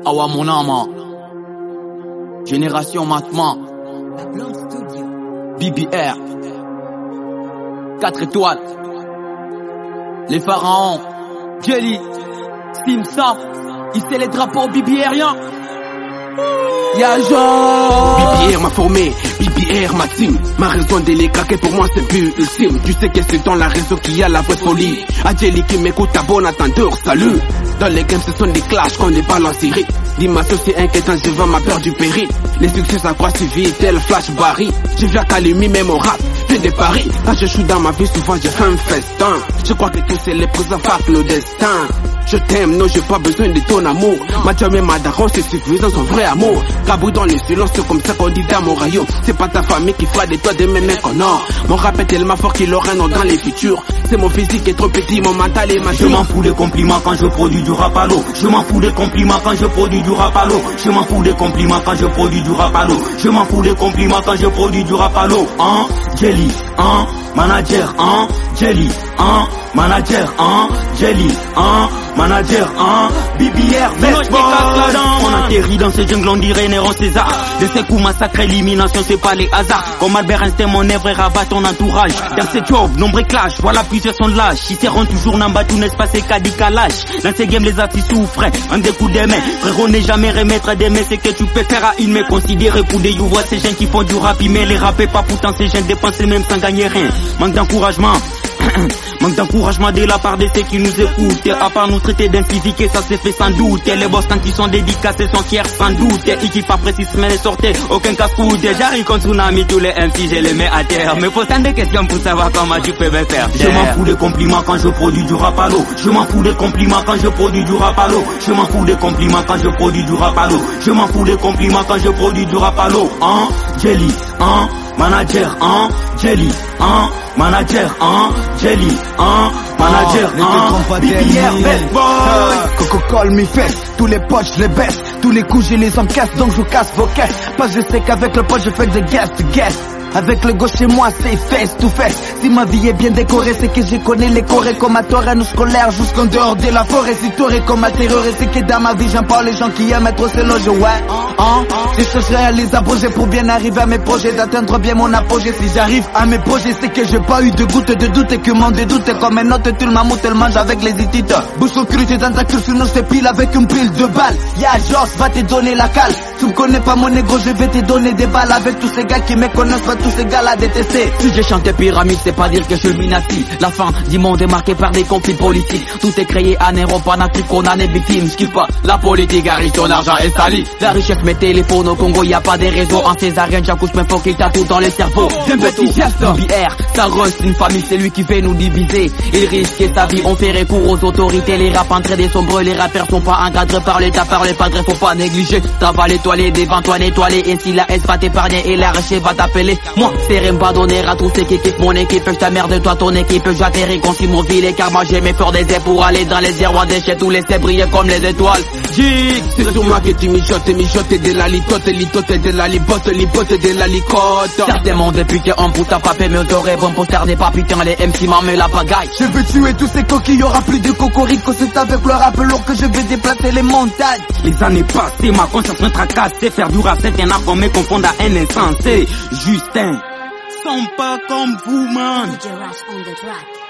Awa mon âme. Génération Matman. BBR. 4 étoiles. Les pharaons. Jelly. Simsa. Hisser les drapeaux BBRien. Y'a Jean. BBR m'a formé, BBR ma team. Ma raison de les craquer pour moi c'est plus ultime. Tu sais que c'est dans la raison qu'il y a la vraie folie. Adjeli qui m'écoute à bon attendeur, salut. Dans les games ce sont des clashs qu'on est pas en série. Dimension c'est inquiétant, je vois ma peur du péril. Les succès s'accroissent si vite, tel Flash Barry. Je viens Calumi même au rap, fais des paris. Quand je suis dans ma vie souvent j'ai fait un festin. Je crois que tout c'est les présents fac le destin. Je t'aime, non j'ai pas besoin de ton amour. Ma dieu et ma daron c'est suffisant son vrai amour. Cabou dans le silence c'est comme ça qu'on dit dans mon royaume. C'est pas ta famille qui fera de toi des mêmes mecs en or. Mon rap est tellement fort qu'il aura un nom dans les futurs. C'est mon physique est trop petit, mon mental est mature. Je m'en fous des compliments quand je produis du rap à l'eau. Je m'en fous des compliments quand je produis du rap à l'eau. Je m'en fous des compliments quand je produis du rap à l'eau. Je m'en fous des compliments quand je produis du rap à l'eau. Jelly, manager, Jelly, manager, Jelly, manager, BBR, best boy. On atterrit dans ce jungle, on dirait Néron César. De ces coups massacres, élimination, c'est pas les hasards. Comme Albert Einstein, mon œuvre rabat ton entourage. Dans ces jobs, nombreux clash, voilà plusieurs sont lâches. Ils seront toujours n'en bas, tout n'est pas c'est qu'à dit calage. Dans ces games, les artistes souffrent, un des coups des mains. Frérot, n'est jamais remettre des mains, c'est que tu peux faire à une main. Considérer coup des you, vois ces gens qui font du rap, mais les rapper pas pourtant ces gens dépensent même sans gagner rien. Manque d'encouragement. Manque d'encouragement de la part de ceux qui nous écoutent. À part nous traiter d'inphysique et ça s'est fait sans doute. Les boss quand ils sont dédicacés sont fiers sans doute. Équipe après 6 semaines et sortez, aucun casse-croûte. J'arrive contre Tsunami, tous les MC je les mets à terre. Mais faut tant de questions pour savoir comment tu peux me faire. Je m'en fous des compliments quand je produis du rap à l'eau. Je m'en fous des compliments quand je produis du rap à l'eau. Je m'en fous des compliments quand je produis du rap à l'eau. Je m'en fous des compliments quand je produis du rap à l'eau. Jelly, manager, Jelly, manager, Jelly, manager, BBR, best boy. Coco call me fesse, tous les potes je les baisse. Tous les coups je les encaisse, donc je casse vos caisses. Pas je sais qu'avec le pote je fais des guest to guest. Avec le gauche chez moi c'est face to face. Si ma vie est bien décorée c'est que je connais les corées comme à terrain scolaire jusqu'en dehors de la forêt. Si t'aurais comme à terreur et c'est que dans ma vie j'aime pas les gens qui aiment être se loger. Ouais, si je réalise à projet pour bien arriver à mes projets, d'atteindre bien mon apogée. Si j'arrive à mes projets c'est que j'ai pas eu de goutte de doute et que mon dédoute est comme un autre tout le mammouth elle mange avec les hitites. Bouche au cru t'es dans ta cure sinon je te pile avec une pile de balles. Ya Joss va te donner la cale. Tu me connais pas mon ego je vais te donner des balles. Avec tous ces gars qui me connaissent pas tous ces gars là détestés. Si j'ai chanté pyramide c'est pas dire que je suis minati. La fin du monde est marquée par des conflits politiques. Tout est créé en Europe, en Afrique, on en est victime. Je kiffe pas la politique, arrive ton argent est sali. La richesse mes téléphones au Congo, y a pas des réseaux. En césarienne j'accouche mais faut qu'il t'a tout dans les cerveaux. D'un petit geste, BBR, ça reste une famille, c'est lui qui fait nous diviser. Il risque sa vie, on fait recours aux autorités. Les rap entrés des sombres, les rappeurs sont pas encadrés par l'État, par les padres, faut pas négliger. Travail étoilé, devant toi nettoyé. Et si la S va t'épargner et la recherche va t'appeler. Moi, c'est rien pas donner à tous ceux qui kiffent mon équipe. Je t'emmerde toi ton équipe, j'atterris conçu mon filet. Car moi j'ai mes peurs des airs pour aller dans les airs. Déchets tous les sais briller comme les étoiles. Jig, c'est sur moi que tu mijotes de la litote, litote de la libote, libote de la licote. Certainement depuis qu'on pousse à papier, mais aurais bon pour tarder pas putain les MC m'en met la pagaille. Je veux tuer tous ces coquilles, y'aura plus de cocorico. C'est avec le rap lourd que je vais déplacer les montagnes. Les années passées, ma conscience me tracasse. Faire du rap c'est un art qu'on me confond à un insensé. Justin, sont pas comme vous man. DJ Rush on the track.